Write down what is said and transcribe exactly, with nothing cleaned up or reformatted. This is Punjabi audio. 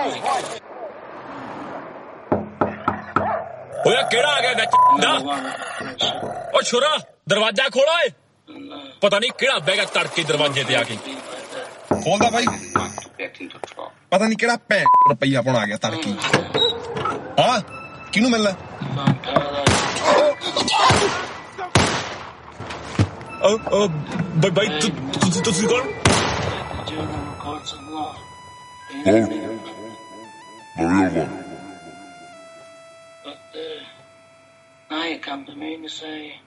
ਓਏ ਕਿਹੜਾ ਆ ਗਿਆ ਵਿੱਚ ਦਾ ਓ ਛੁਰਾ ਦਰਵਾਜ਼ਾ ਖੋਲ ਓਏ ਪਤਾ ਨਹੀਂ ਕਿਹੜਾ ਬਹਿ ਗਿਆ ਤੜਕੇ ਦਰਵਾਜ਼ੇ ਤੇ ਆ ਕੇ ਖੋਲਦਾ ਬਾਈ ਪਤਾ ਨਹੀਂ ਕਿਹੜਾ ਭੈਣ ਰੁਪਈਆ ਪਾਉਣ ਆ ਗਿਆ ਤੜਕੀ ਹਾਂ ਕਿਹਨੂੰ ਮਿਲਣਾ ਬਾਈ ਤੁਸੀਂ ਕੌਣ Now you come to me to say